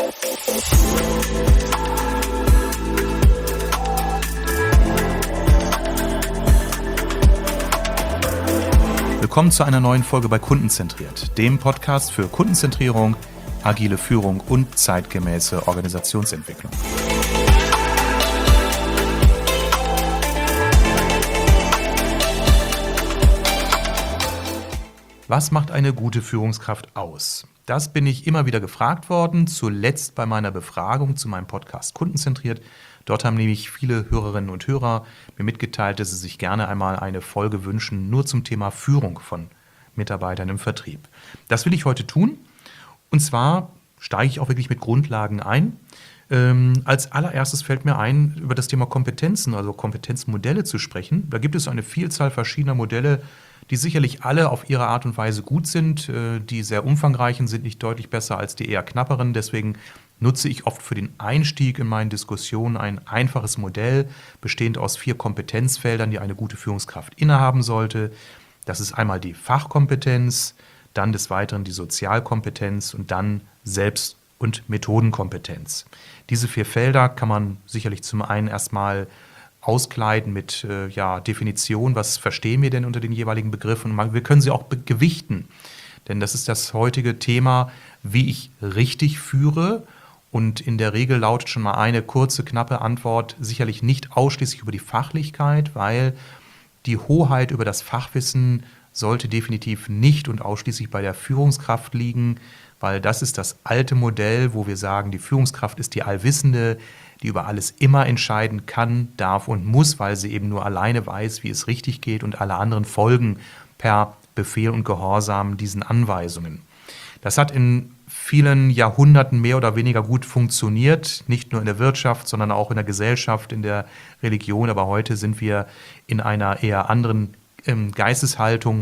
Willkommen zu einer neuen Folge bei Kundenzentriert, dem Podcast für Kundenzentrierung, agile Führung und zeitgemäße Organisationsentwicklung. Was macht eine gute Führungskraft aus? Das bin ich immer wieder gefragt worden, zuletzt bei meiner Befragung zu meinem Podcast Kundenzentriert. Dort haben nämlich viele Hörerinnen und Hörer mir mitgeteilt, dass sie sich gerne einmal eine Folge wünschen, nur zum Thema Führung von Mitarbeitern im Vertrieb. Das will ich heute tun, und zwar steige ich auch wirklich mit Grundlagen ein. Als allererstes fällt mir ein, über das Thema Kompetenzen, also Kompetenzmodelle zu sprechen. Da gibt es eine Vielzahl verschiedener Modelle, die sicherlich alle auf ihre Art und Weise gut sind. Die sehr umfangreichen sind nicht deutlich besser als die eher knapperen. Deswegen nutze ich oft für den Einstieg in meinen Diskussionen ein einfaches Modell, bestehend aus 4 Kompetenzfeldern, die eine gute Führungskraft innehaben sollte. Das ist einmal die Fachkompetenz, dann des Weiteren die Sozialkompetenz und dann Selbst- und Methodenkompetenz. Diese 4 Felder kann man sicherlich zum einen erstmal auskleiden mit Definition, was verstehen wir denn unter den jeweiligen Begriffen. Wir können sie auch gewichten, denn das ist das heutige Thema, wie ich richtig führe. Und in der Regel lautet schon mal eine kurze, knappe Antwort sicherlich nicht ausschließlich über die Fachlichkeit, weil die Hoheit über das Fachwissen sollte definitiv nicht und ausschließlich bei der Führungskraft liegen, weil das ist das alte Modell, wo wir sagen, die Führungskraft ist die Allwissende, die über alles immer entscheiden kann, darf und muss, weil sie eben nur alleine weiß, wie es richtig geht, und alle anderen folgen per Befehl und Gehorsam diesen Anweisungen. Das hat in vielen Jahrhunderten mehr oder weniger gut funktioniert, nicht nur in der Wirtschaft, sondern auch in der Gesellschaft, in der Religion. Aber heute sind wir in einer eher anderen Geisteshaltung,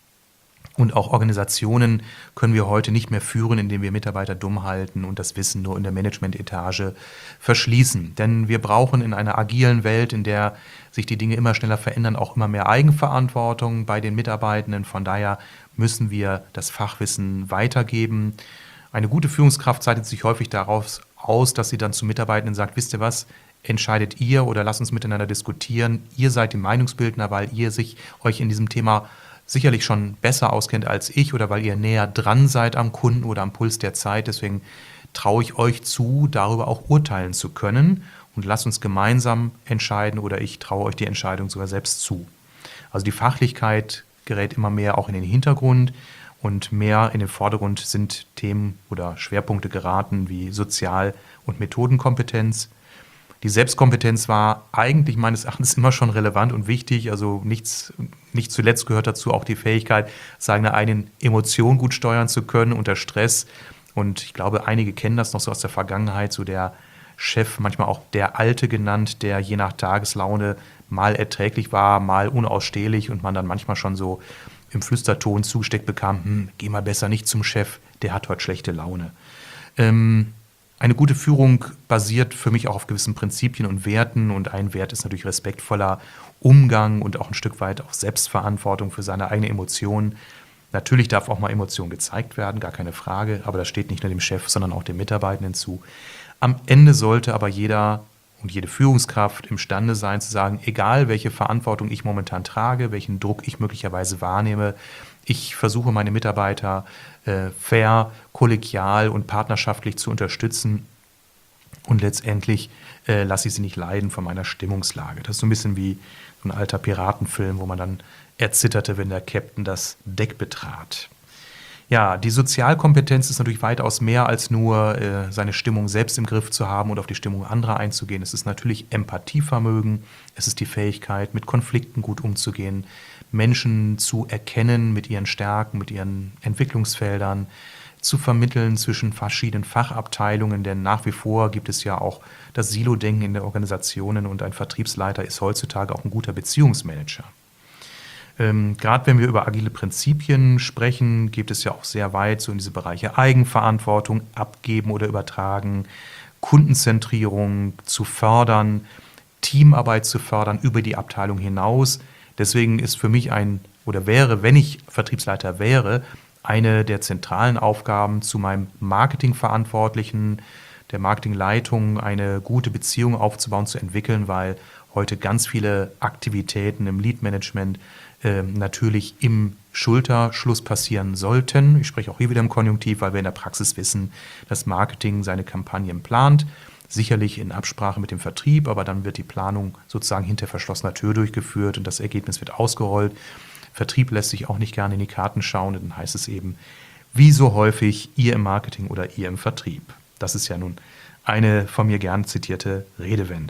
und auch Organisationen können wir heute nicht mehr führen, indem wir Mitarbeiter dumm halten und das Wissen nur in der Management-Etage verschließen. Denn wir brauchen in einer agilen Welt, in der sich die Dinge immer schneller verändern, auch immer mehr Eigenverantwortung bei den Mitarbeitenden. Von daher müssen wir das Fachwissen weitergeben. Eine gute Führungskraft zeichnet sich häufig daraus aus, dass sie dann zu Mitarbeitenden sagt, wisst ihr was, entscheidet ihr oder lasst uns miteinander diskutieren. Ihr seid die Meinungsbildner, weil ihr euch in diesem Thema sicherlich schon besser auskennt als ich oder weil ihr näher dran seid am Kunden oder am Puls der Zeit. Deswegen traue ich euch zu, darüber auch urteilen zu können, und lasst uns gemeinsam entscheiden, oder ich traue euch die Entscheidung sogar selbst zu. Also die Fachlichkeit gerät immer mehr auch in den Hintergrund, und mehr in den Vordergrund sind Themen oder Schwerpunkte geraten wie Sozial- und Methodenkompetenz. Die Selbstkompetenz war eigentlich meines Erachtens immer schon relevant und wichtig. Also nicht zuletzt gehört dazu auch die Fähigkeit, seine eigenen Emotionen gut steuern zu können unter Stress. Und ich glaube, einige kennen das noch so aus der Vergangenheit, so der Chef, manchmal auch der Alte genannt, der je nach Tageslaune mal erträglich war, mal unausstehlich, und man dann manchmal schon so im Flüsterton zugesteckt bekam, geh mal besser nicht zum Chef, der hat heute schlechte Laune. Eine gute Führung basiert für mich auch auf gewissen Prinzipien und Werten, und ein Wert ist natürlich respektvoller Umgang und auch ein Stück weit auch Selbstverantwortung für seine eigene Emotionen. Natürlich darf auch mal Emotion gezeigt werden, gar keine Frage, aber das steht nicht nur dem Chef, sondern auch den Mitarbeitenden zu. Am Ende sollte aber jeder und jede Führungskraft imstande sein zu sagen, egal welche Verantwortung ich momentan trage, welchen Druck ich möglicherweise wahrnehme, ich versuche meine Mitarbeiter fair, kollegial und partnerschaftlich zu unterstützen, und letztendlich lasse ich sie nicht leiden von meiner Stimmungslage. Das ist so ein bisschen wie so ein alter Piratenfilm, wo man dann erzitterte, wenn der Captain das Deck betrat. Ja, die Sozialkompetenz ist natürlich weitaus mehr als nur seine Stimmung selbst im Griff zu haben und auf die Stimmung anderer einzugehen. Es ist natürlich Empathievermögen, es ist die Fähigkeit, mit Konflikten gut umzugehen, Menschen zu erkennen mit ihren Stärken, mit ihren Entwicklungsfeldern, zu vermitteln zwischen verschiedenen Fachabteilungen, denn nach wie vor gibt es ja auch das Silo-Denken in den Organisationen, und ein Vertriebsleiter ist heutzutage auch ein guter Beziehungsmanager. Gerade wenn wir über agile Prinzipien sprechen, geht es ja auch sehr weit so in diese Bereiche Eigenverantwortung, abgeben oder übertragen, Kundenzentrierung zu fördern, Teamarbeit zu fördern über die Abteilung hinaus. Deswegen ist für mich wäre, wenn ich Vertriebsleiter wäre, eine der zentralen Aufgaben, zu meinem Marketingverantwortlichen der Marketingleitung eine gute Beziehung aufzubauen, zu entwickeln, weil heute ganz viele Aktivitäten im Lead-Management natürlich im Schulterschluss passieren sollten. Ich spreche auch hier wieder im Konjunktiv, weil wir in der Praxis wissen, dass Marketing seine Kampagnen plant, sicherlich in Absprache mit dem Vertrieb, aber dann wird die Planung sozusagen hinter verschlossener Tür durchgeführt und das Ergebnis wird ausgerollt. Vertrieb lässt sich auch nicht gerne in die Karten schauen und dann heißt es eben, wie so häufig, ihr im Marketing oder ihr im Vertrieb. Das ist ja nun eine von mir gern zitierte Redewende.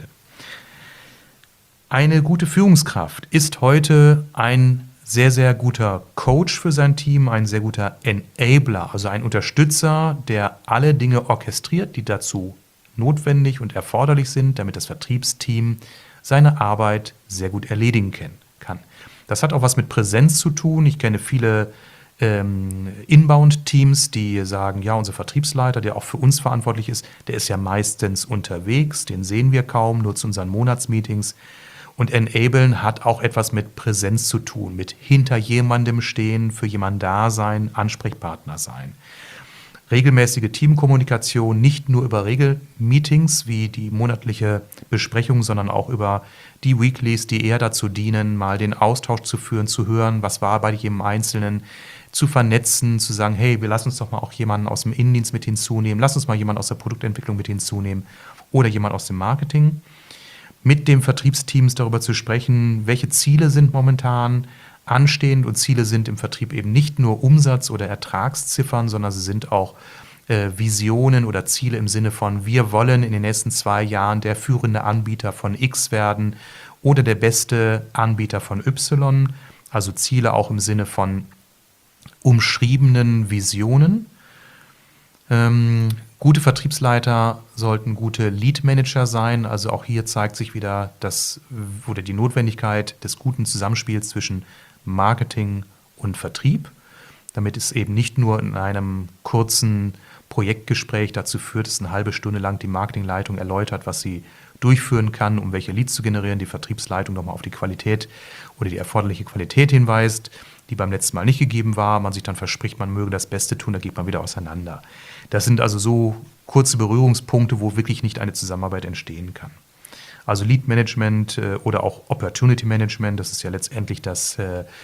Eine gute Führungskraft ist heute ein sehr, sehr guter Coach für sein Team, ein sehr guter Enabler, also ein Unterstützer, der alle Dinge orchestriert, die dazu notwendig und erforderlich sind, damit das Vertriebsteam seine Arbeit sehr gut erledigen kann. Das hat auch was mit Präsenz zu tun. Ich kenne viele Inbound-Teams, die sagen, ja, unser Vertriebsleiter, der auch für uns verantwortlich ist, der ist ja meistens unterwegs, den sehen wir kaum, nur zu unseren Monatsmeetings. Und Enablen hat auch etwas mit Präsenz zu tun, mit hinter jemandem stehen, für jemanden da sein, Ansprechpartner sein. Regelmäßige Teamkommunikation, nicht nur über Regelmeetings wie die monatliche Besprechung, sondern auch über die Weeklies, die eher dazu dienen, mal den Austausch zu führen, zu hören, was war bei jedem Einzelnen, zu vernetzen, zu sagen, hey, wir lassen uns doch mal auch jemanden aus dem Innendienst mit hinzunehmen, lass uns mal jemanden aus der Produktentwicklung mit hinzunehmen oder jemand aus dem Marketing. Mit dem Vertriebsteams darüber zu sprechen, welche Ziele sind momentan anstehend und Ziele sind im Vertrieb eben nicht nur Umsatz- oder Ertragsziffern, sondern sie sind auch Visionen oder Ziele im Sinne von, wir wollen in den nächsten 2 Jahren der führende Anbieter von X werden oder der beste Anbieter von Y, also Ziele auch im Sinne von umschriebenen Visionen. Gute Vertriebsleiter sollten gute Lead-Manager sein. Also auch hier zeigt sich wieder die Notwendigkeit des guten Zusammenspiels zwischen Marketing und Vertrieb, damit es eben nicht nur in einem kurzen Projektgespräch dazu führt, dass eine halbe Stunde lang die Marketingleitung erläutert, was sie durchführen kann, um welche Leads zu generieren, die Vertriebsleitung nochmal auf die Qualität oder die erforderliche Qualität hinweist, die beim letzten Mal nicht gegeben war, man sich dann verspricht, man möge das Beste tun, da geht man wieder auseinander. Das sind also so kurze Berührungspunkte, wo wirklich nicht eine Zusammenarbeit entstehen kann. Also Lead Management oder auch Opportunity Management, das ist ja letztendlich das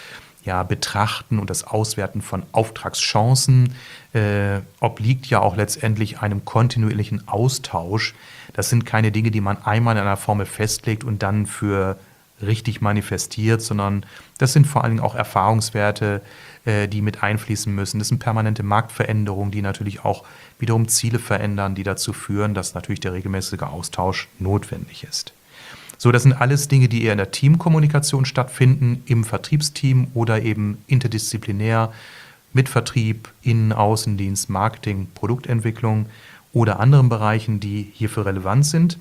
Betrachten und das Auswerten von Auftragschancen, obliegt ja auch letztendlich einem kontinuierlichen Austausch. Das sind keine Dinge, die man einmal in einer Formel festlegt und dann für richtig manifestiert, sondern das sind vor allen Dingen auch Erfahrungswerte, die mit einfließen müssen. Das sind permanente Marktveränderungen, die natürlich auch wiederum Ziele verändern, die dazu führen, dass natürlich der regelmäßige Austausch notwendig ist. So, das sind alles Dinge, die eher in der Teamkommunikation stattfinden, im Vertriebsteam oder eben interdisziplinär mit Vertrieb, Innen-, Außendienst, Marketing, Produktentwicklung oder anderen Bereichen, die hierfür relevant sind.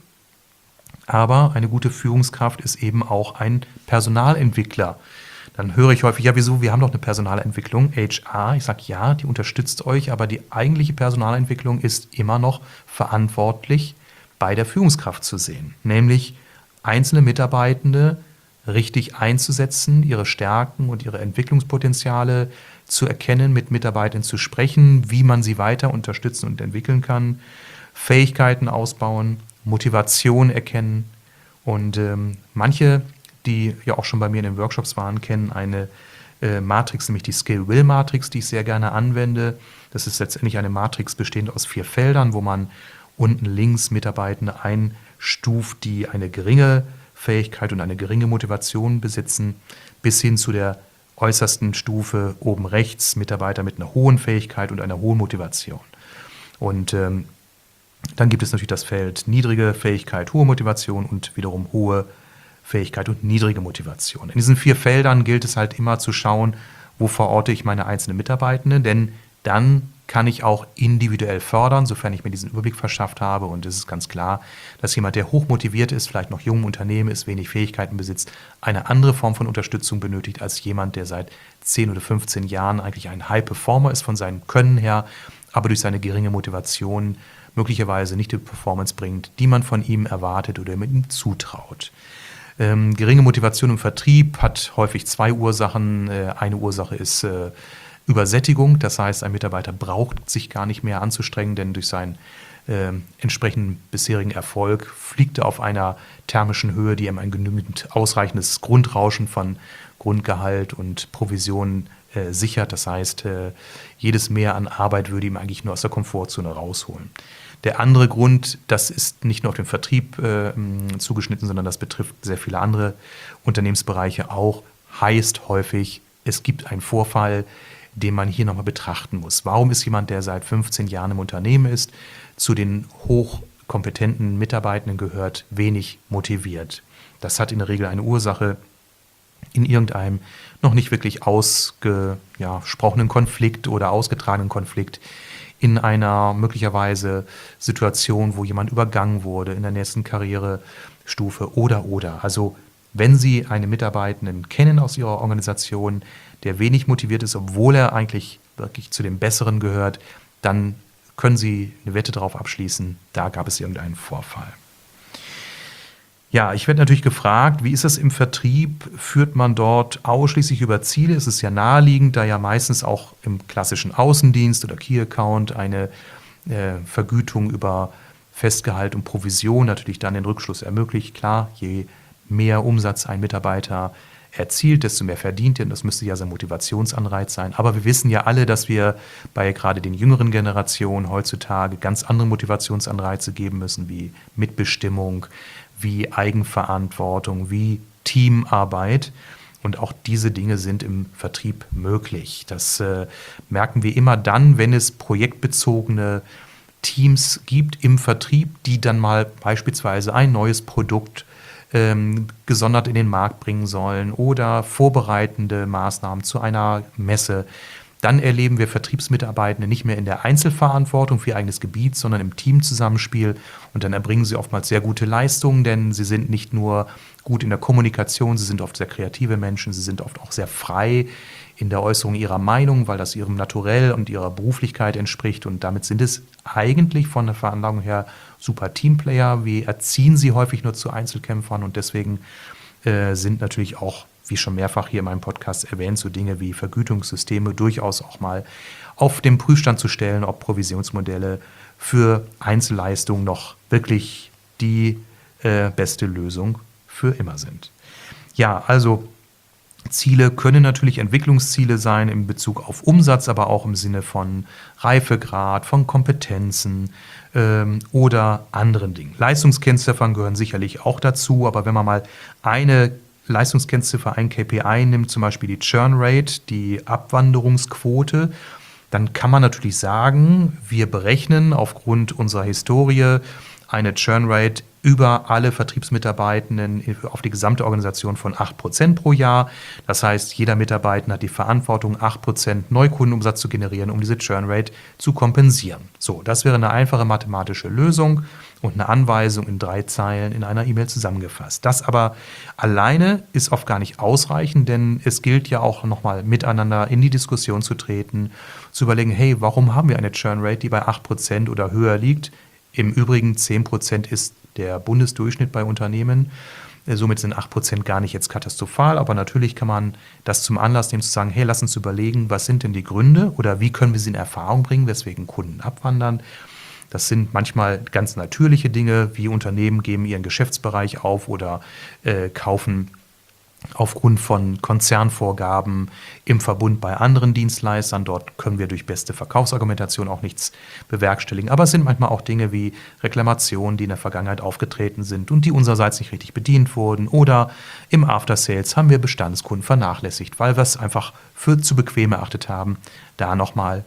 Aber eine gute Führungskraft ist eben auch ein Personalentwickler. Dann höre ich häufig, ja wieso, wir haben doch eine Personalentwicklung, HR. Ich sage, ja, die unterstützt euch, aber die eigentliche Personalentwicklung ist immer noch verantwortlich bei der Führungskraft zu sehen. Nämlich einzelne Mitarbeitende richtig einzusetzen, ihre Stärken und ihre Entwicklungspotenziale zu erkennen, mit Mitarbeitern zu sprechen, wie man sie weiter unterstützen und entwickeln kann, Fähigkeiten ausbauen, Motivation erkennen und manche, die ja auch schon bei mir in den Workshops waren, kennen eine Matrix, nämlich die Skill-Will-Matrix, die ich sehr gerne anwende. Das ist letztendlich eine Matrix bestehend aus 4 Feldern, wo man unten links Mitarbeitende einstuft, die eine geringe Fähigkeit und eine geringe Motivation besitzen, bis hin zu der äußersten Stufe oben rechts Mitarbeiter mit einer hohen Fähigkeit und einer hohen Motivation. Und dann gibt es natürlich das Feld niedrige Fähigkeit, hohe Motivation und wiederum hohe Fähigkeit und niedrige Motivation. In diesen 4 Feldern gilt es halt immer zu schauen, wo verorte ich meine einzelnen Mitarbeitenden, denn dann kann ich auch individuell fördern, sofern ich mir diesen Überblick verschafft habe. Und es ist ganz klar, dass jemand, der hoch motiviert ist, vielleicht noch jung im Unternehmen ist, wenig Fähigkeiten besitzt, eine andere Form von Unterstützung benötigt als jemand, der seit 10 oder 15 Jahren eigentlich ein High-Performer ist von seinem Können her, aber durch seine geringe Motivation möglicherweise nicht die Performance bringt, die man von ihm erwartet oder mit ihm zutraut. Geringe Motivation im Vertrieb hat häufig 2 Ursachen. Eine Ursache ist Übersättigung, das heißt, ein Mitarbeiter braucht sich gar nicht mehr anzustrengen, denn durch sein entsprechenden bisherigen Erfolg, fliegt er auf einer thermischen Höhe, die ihm ein genügend ausreichendes Grundrauschen von Grundgehalt und Provisionen sichert. Das heißt, jedes Mehr an Arbeit würde ihm eigentlich nur aus der Komfortzone rausholen. Der andere Grund, das ist nicht nur auf den Vertrieb zugeschnitten, sondern das betrifft sehr viele andere Unternehmensbereiche auch, heißt häufig, es gibt einen Vorfall, den man hier nochmal betrachten muss. Warum ist jemand, der seit 15 Jahren im Unternehmen ist, zu den hochkompetenten Mitarbeitenden gehört, wenig motiviert? Das hat in der Regel eine Ursache in irgendeinem noch nicht wirklich ausgesprochenen Konflikt oder ausgetragenen Konflikt, in einer möglicherweise Situation, wo jemand übergangen wurde in der nächsten Karrierestufe oder. Also wenn Sie einen Mitarbeitenden kennen aus Ihrer Organisation, der wenig motiviert ist, obwohl er eigentlich wirklich zu den Besseren gehört, dann können Sie eine Wette darauf abschließen, da gab es irgendeinen Vorfall. Ja, ich werde natürlich gefragt, wie ist das im Vertrieb? Führt man dort ausschließlich über Ziele? Es ist ja naheliegend, da ja meistens auch im klassischen Außendienst oder Key-Account eine Vergütung über Festgehalt und Provision natürlich dann den Rückschluss ermöglicht. Klar, je mehr Umsatz ein Mitarbeiter erzielt, desto mehr verdient er. Und das müsste ja sein Motivationsanreiz sein. Aber wir wissen ja alle, dass wir bei gerade den jüngeren Generationen heutzutage ganz andere Motivationsanreize geben müssen, wie Mitbestimmung, wie Eigenverantwortung, wie Teamarbeit. Und auch diese Dinge sind im Vertrieb möglich. Das merken wir immer dann, wenn es projektbezogene Teams gibt im Vertrieb, die dann mal beispielsweise ein neues Produkt gesondert in den Markt bringen sollen oder vorbereitende Maßnahmen zu einer Messe. Dann erleben wir Vertriebsmitarbeitende nicht mehr in der Einzelverantwortung für ihr eigenes Gebiet, sondern im Teamzusammenspiel. Und dann erbringen sie oftmals sehr gute Leistungen, denn sie sind nicht nur gut in der Kommunikation, sie sind oft sehr kreative Menschen, sie sind oft auch sehr frei in der Äußerung ihrer Meinung, weil das ihrem Naturell und ihrer Beruflichkeit entspricht. Und damit sind es eigentlich von der Veranlagung her super Teamplayer. Wir erziehen sie häufig nur zu Einzelkämpfern und deswegen sind natürlich auch, wie schon mehrfach hier in meinem Podcast erwähnt, so Dinge wie Vergütungssysteme durchaus auch mal auf den Prüfstand zu stellen, ob Provisionsmodelle für Einzelleistungen noch wirklich die beste Lösung für immer sind. Ja, also Ziele können natürlich Entwicklungsziele sein in Bezug auf Umsatz, aber auch im Sinne von Reifegrad, von Kompetenzen oder anderen Dingen. Leistungskennziffern gehören sicherlich auch dazu, aber wenn man mal eine Leistungskennziffer, ein KPI nimmt, zum Beispiel die Churn Rate, die Abwanderungsquote, dann kann man natürlich sagen, wir berechnen aufgrund unserer Historie eine Churn Rate über alle Vertriebsmitarbeitenden auf die gesamte Organisation von 8% pro Jahr. Das heißt, jeder Mitarbeiter hat die Verantwortung, 8% Neukundenumsatz zu generieren, um diese Churn Rate zu kompensieren. So, das wäre eine einfache mathematische Lösung und eine Anweisung in 3 Zeilen in einer E-Mail zusammengefasst. Das aber alleine ist oft gar nicht ausreichend, denn es gilt ja auch nochmal miteinander in die Diskussion zu treten, zu überlegen, hey, warum haben wir eine Churn Rate, die bei 8% oder höher liegt? Im Übrigen 10% ist der Bundesdurchschnitt bei Unternehmen. Somit sind 8% gar nicht jetzt katastrophal, aber natürlich kann man das zum Anlass nehmen, zu sagen, hey, lass uns überlegen, was sind denn die Gründe oder wie können wir sie in Erfahrung bringen, weswegen Kunden abwandern. Das sind manchmal ganz natürliche Dinge, wie Unternehmen geben ihren Geschäftsbereich auf oder kaufen aufgrund von Konzernvorgaben im Verbund bei anderen Dienstleistern. Dort können wir durch beste Verkaufsargumentation auch nichts bewerkstelligen. Aber es sind manchmal auch Dinge wie Reklamationen, die in der Vergangenheit aufgetreten sind und die unsererseits nicht richtig bedient wurden. Oder im After Sales haben wir Bestandskunden vernachlässigt, weil wir es einfach für zu bequem erachtet haben, da nochmal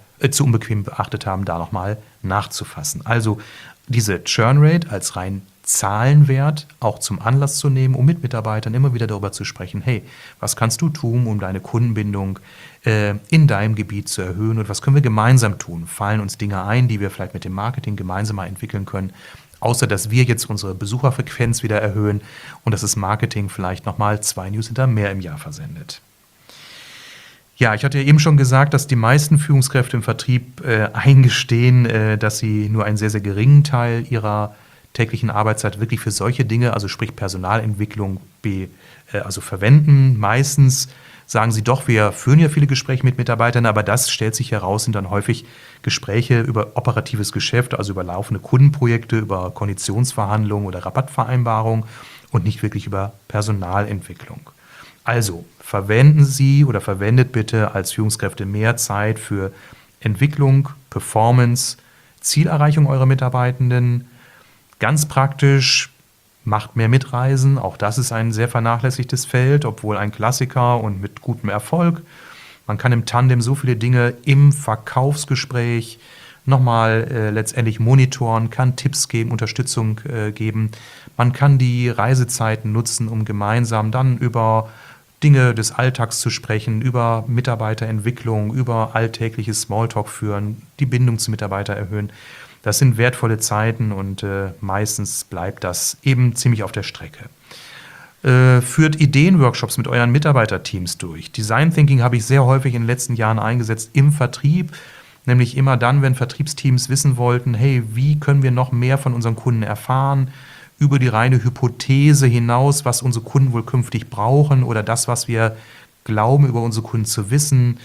nachzufassen. Also diese Churn Rate als rein Zahlenwert auch zum Anlass zu nehmen, um mit Mitarbeitern immer wieder darüber zu sprechen, hey, was kannst du tun, um deine Kundenbindung in deinem Gebiet zu erhöhen und was können wir gemeinsam tun? Fallen uns Dinge ein, die wir vielleicht mit dem Marketing gemeinsam mal entwickeln können, außer dass wir jetzt unsere Besucherfrequenz wieder erhöhen und dass das Marketing vielleicht nochmal 2 Newsletter mehr im Jahr versendet. Ja, ich hatte ja eben schon gesagt, dass die meisten Führungskräfte im Vertrieb eingestehen, dass sie nur einen sehr, sehr geringen Teil ihrer täglichen Arbeitszeit wirklich für solche Dinge, also sprich Personalentwicklung, verwenden. Meistens sagen sie doch, wir führen ja viele Gespräche mit Mitarbeitern, aber das stellt sich heraus, sind dann häufig Gespräche über operatives Geschäft, also über laufende Kundenprojekte, über Konditionsverhandlungen oder Rabattvereinbarungen und nicht wirklich über Personalentwicklung. Also verwenden Sie oder verwendet bitte als Führungskräfte mehr Zeit für Entwicklung, Performance, Zielerreichung eurer Mitarbeitenden. Ganz praktisch, macht mehr Mitreisen. Auch das ist ein sehr vernachlässigtes Feld, obwohl ein Klassiker und mit gutem Erfolg. Man kann im Tandem so viele Dinge im Verkaufsgespräch nochmal letztendlich monitoren, kann Tipps geben, Unterstützung geben. Man kann die Reisezeiten nutzen, um gemeinsam dann über Dinge des Alltags zu sprechen, über Mitarbeiterentwicklung, über alltägliches Smalltalk führen, die Bindung zum Mitarbeiter erhöhen. Das sind wertvolle Zeiten und meistens bleibt das eben ziemlich auf der Strecke. Führt Ideenworkshops mit euren Mitarbeiterteams durch. Design Thinking habe ich sehr häufig in den letzten Jahren eingesetzt im Vertrieb, nämlich immer dann, wenn Vertriebsteams wissen wollten, hey, wie können wir noch mehr von unseren Kunden erfahren, über die reine Hypothese hinaus, was unsere Kunden wohl künftig brauchen oder das, was wir glauben, über unsere Kunden zu wissen.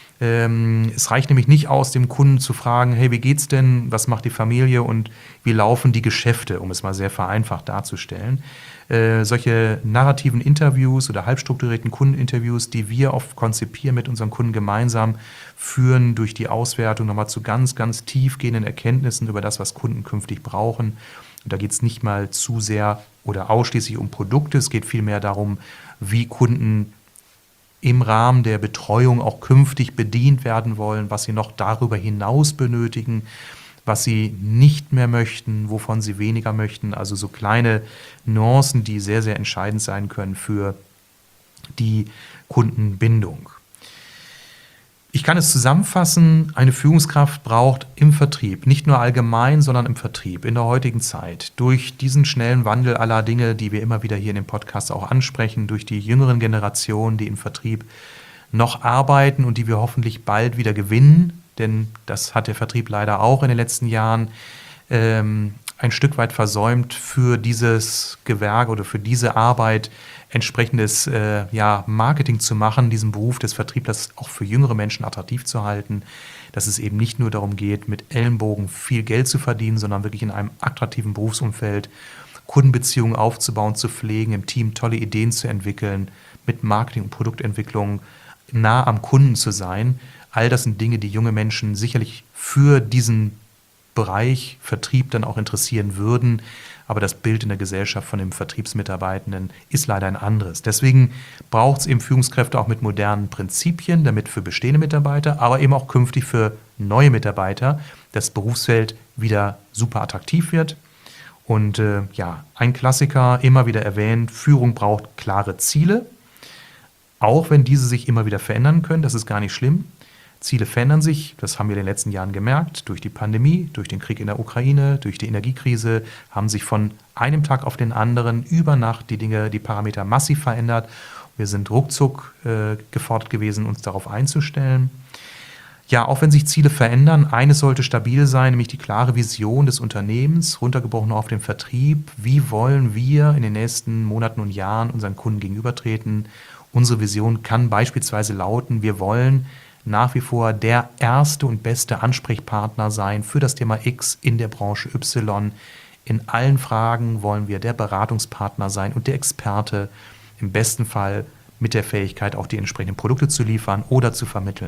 Es reicht nämlich nicht aus, dem Kunden zu fragen, hey, wie geht's denn, was macht die Familie und wie laufen die Geschäfte, um es mal sehr vereinfacht darzustellen. Solche narrativen Interviews oder halbstrukturierten Kundeninterviews, die wir oft konzipieren mit unseren Kunden gemeinsam, führen durch die Auswertung nochmal zu ganz, ganz tiefgehenden Erkenntnissen über das, was Kunden künftig brauchen. Und da geht es nicht mal zu sehr oder ausschließlich um Produkte, es geht vielmehr darum, wie Kunden im Rahmen der Betreuung auch künftig bedient werden wollen, was sie noch darüber hinaus benötigen, was sie nicht mehr möchten, wovon sie weniger möchten. Also so kleine Nuancen, die sehr, sehr entscheidend sein können für die Kundenbindung. Ich kann es zusammenfassen, eine Führungskraft braucht im Vertrieb, nicht nur allgemein, sondern im Vertrieb in der heutigen Zeit, durch diesen schnellen Wandel aller Dinge, die wir immer wieder hier in dem Podcast auch ansprechen, durch die jüngeren Generationen, die im Vertrieb noch arbeiten und die wir hoffentlich bald wieder gewinnen, denn das hat der Vertrieb leider auch in den letzten Jahren ein Stück weit versäumt, für dieses Gewerk oder für diese Arbeit entsprechendes Marketing zu machen, diesen Beruf des Vertrieblers auch für jüngere Menschen attraktiv zu halten, dass es eben nicht nur darum geht, mit Ellenbogen viel Geld zu verdienen, sondern wirklich in einem attraktiven Berufsumfeld Kundenbeziehungen aufzubauen, zu pflegen, im Team tolle Ideen zu entwickeln, mit Marketing und Produktentwicklung nah am Kunden zu sein. All das sind Dinge, die junge Menschen sicherlich für diesen Bereich Vertrieb dann auch interessieren würden. Aber das Bild in der Gesellschaft von dem Vertriebsmitarbeitenden ist leider ein anderes. Deswegen braucht es eben Führungskräfte auch mit modernen Prinzipien, damit für bestehende Mitarbeiter, aber eben auch künftig für neue Mitarbeiter das Berufsfeld wieder super attraktiv wird. Und ein Klassiker, immer wieder erwähnt, Führung braucht klare Ziele, auch wenn diese sich immer wieder verändern können, das ist gar nicht schlimm. Ziele verändern sich, das haben wir in den letzten Jahren gemerkt, durch die Pandemie, durch den Krieg in der Ukraine, durch die Energiekrise, haben sich von einem Tag auf den anderen über Nacht die Parameter massiv verändert. Wir sind ruckzuck gefordert gewesen, uns darauf einzustellen. Ja, auch wenn sich Ziele verändern, eines sollte stabil sein, nämlich die klare Vision des Unternehmens, runtergebrochen auf den Vertrieb. Wie wollen wir in den nächsten Monaten und Jahren unseren Kunden gegenübertreten? Unsere Vision kann beispielsweise lauten, wir wollen nach wie vor der erste und beste Ansprechpartner sein für das Thema X in der Branche Y. In allen Fragen wollen wir der Beratungspartner sein und der Experte, im besten Fall mit der Fähigkeit, auch die entsprechenden Produkte zu liefern oder zu vermitteln.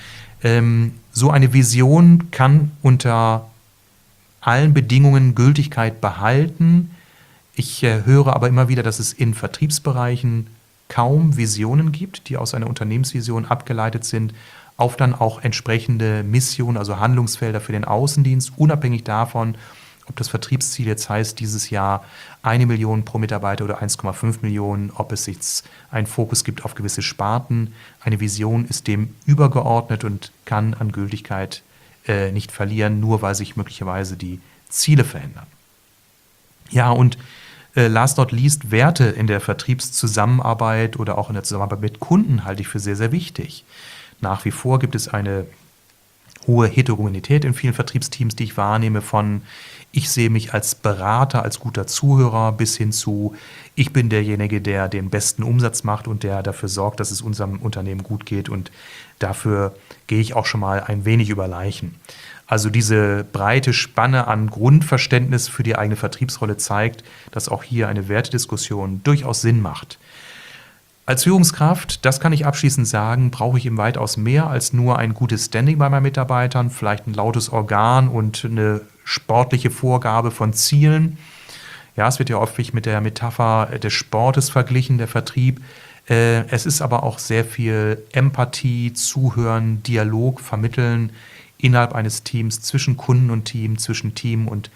So eine Vision kann unter allen Bedingungen Gültigkeit behalten. Ich höre aber immer wieder, dass es in Vertriebsbereichen kaum Visionen gibt, die aus einer Unternehmensvision abgeleitet sind, auf dann auch entsprechende Missionen, also Handlungsfelder für den Außendienst, unabhängig davon, ob das Vertriebsziel jetzt heißt, dieses Jahr 1 Million pro Mitarbeiter oder 1,5 Millionen, ob es jetzt einen Fokus gibt auf gewisse Sparten. Eine Vision ist dem übergeordnet und kann an Gültigkeit nicht verlieren, nur weil sich möglicherweise die Ziele verändern. Ja, und last not least, Werte in der Vertriebszusammenarbeit oder auch in der Zusammenarbeit mit Kunden halte ich für sehr, sehr wichtig. Nach wie vor gibt es eine hohe Heterogenität in vielen Vertriebsteams, die ich wahrnehme, von ich sehe mich als Berater, als guter Zuhörer bis hin zu ich bin derjenige, der den besten Umsatz macht und der dafür sorgt, dass es unserem Unternehmen gut geht, und dafür gehe ich auch schon mal ein wenig über Leichen. Also diese breite Spanne an Grundverständnis für die eigene Vertriebsrolle zeigt, dass auch hier eine Wertediskussion durchaus Sinn macht. Als Führungskraft, das kann ich abschließend sagen, brauche ich eben weitaus mehr als nur ein gutes Standing bei meinen Mitarbeitern, vielleicht ein lautes Organ und eine sportliche Vorgabe von Zielen. Ja, es wird ja häufig mit der Metapher des Sportes verglichen, der Vertrieb. Es ist aber auch sehr viel Empathie, Zuhören, Dialog, Vermitteln innerhalb eines Teams, zwischen Kunden und Team, zwischen Team und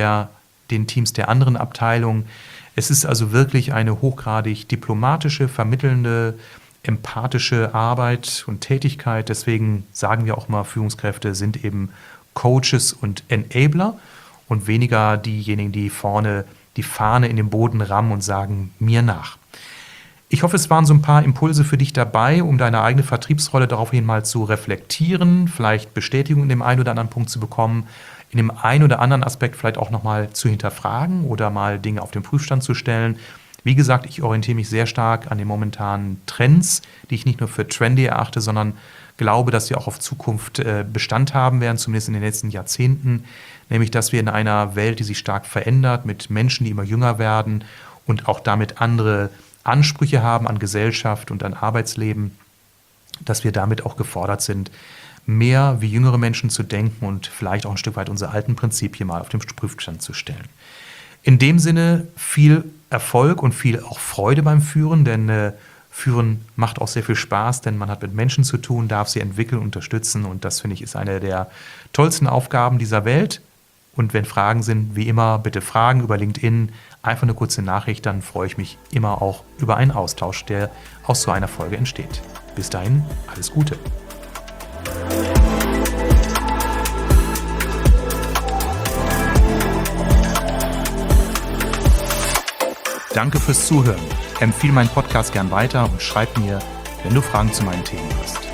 den Teams der anderen Abteilungen. Es ist also wirklich eine hochgradig diplomatische, vermittelnde, empathische Arbeit und Tätigkeit. Deswegen sagen wir auch mal, Führungskräfte sind eben Coaches und Enabler und weniger diejenigen, die vorne die Fahne in den Boden rammen und sagen, mir nach. Ich hoffe, es waren so ein paar Impulse für dich dabei, um deine eigene Vertriebsrolle daraufhin mal zu reflektieren, vielleicht Bestätigung in dem einen oder anderen Punkt zu bekommen, in dem einen oder anderen Aspekt vielleicht auch nochmal zu hinterfragen oder mal Dinge auf den Prüfstand zu stellen. Wie gesagt, ich orientiere mich sehr stark an den momentanen Trends, die ich nicht nur für trendy erachte, sondern glaube, dass sie auch auf Zukunft Bestand haben werden, zumindest in den letzten Jahrzehnten. Nämlich, dass wir in einer Welt, die sich stark verändert, mit Menschen, die immer jünger werden und auch damit andere Ansprüche haben an Gesellschaft und an Arbeitsleben, dass wir damit auch gefordert sind, mehr wie jüngere Menschen zu denken und vielleicht auch ein Stück weit unsere alten Prinzipien mal auf den Prüfstand zu stellen. In dem Sinne viel Erfolg und viel auch Freude beim Führen, denn Führen macht auch sehr viel Spaß, denn man hat mit Menschen zu tun, darf sie entwickeln, unterstützen, und das, finde ich, ist eine der tollsten Aufgaben dieser Welt. Und wenn Fragen sind, wie immer, bitte Fragen über LinkedIn, einfach eine kurze Nachricht, dann freue ich mich immer auch über einen Austausch, der aus so einer Folge entsteht. Bis dahin, alles Gute. Danke fürs Zuhören. Empfehle meinen Podcast gern weiter und schreib mir, wenn du Fragen zu meinen Themen hast.